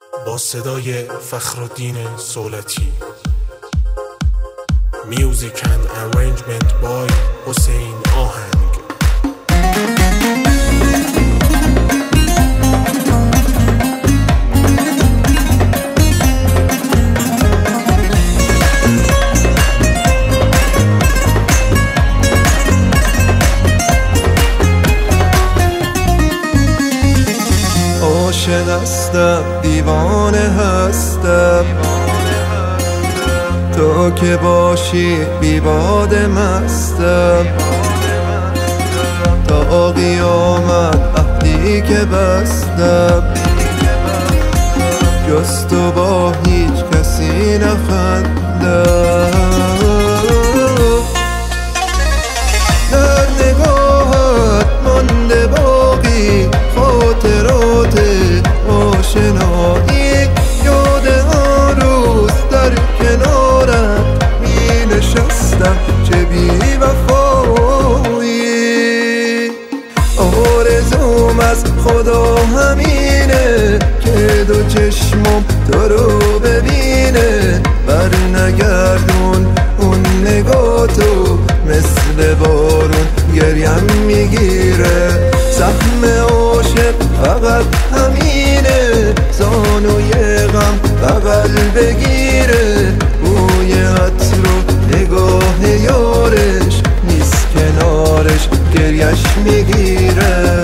با صدای فخرالدین صولتی. Music and arrangement by حسین آهنگ. عاشق هستم، دیوانه هستم، تو که باشی بی باد مستم، تا قیامت عهدی که بستم، جز تو با هیچ کسی نخندم. در نگاهت مانده باقی خاطرات آشنایی، یاد آن روز در کنارت می نشستم چه بی وفایی. آرزوم از خدا همینه که دو چشمم تو رو ببینه، بر نگردون اون نگاتو مثل بارون گریم میگیره. سهم عاشق فقط همینه، زانوی غم بغل بگیره، بوی عطر و نگاه یارش نیست کنارش گریش میگیره.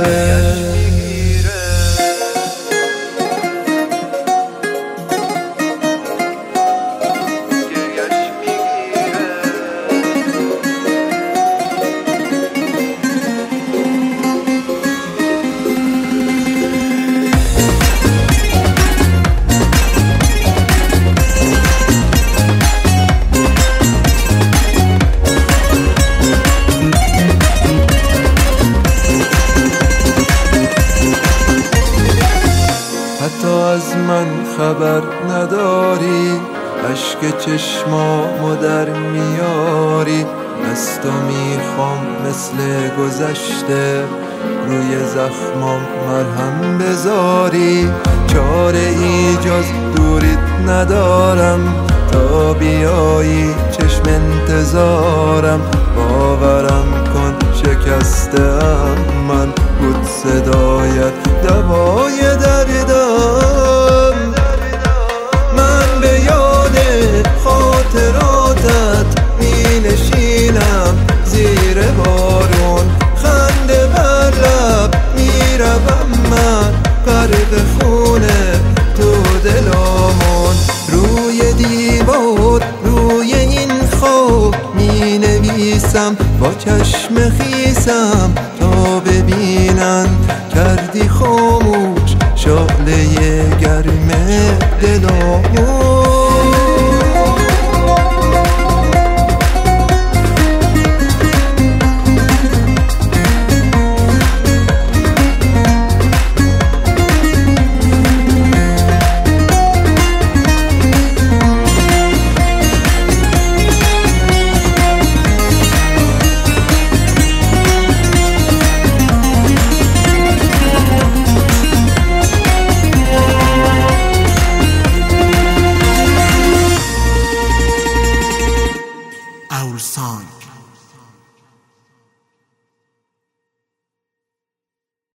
حتی از من خبر نداری، اشک چشمامو در میاری، از تو میخوام مثل گذشته روی زخمام مرهم بذاری. چاره ای جز دوریت ندارم، تا بیایی چشم انتظارم. باورم کن شکستم من، بود صدایت دوای دردم. من به یاد خاطراتت می نشینم زیر بارون، خنده بر لب می روم من غرق خونه تو دلامون. روی دیوار روی این خاک می نویسم با چشم خیسم، تا ببینن کردی خاموش شعله گرم دلامون.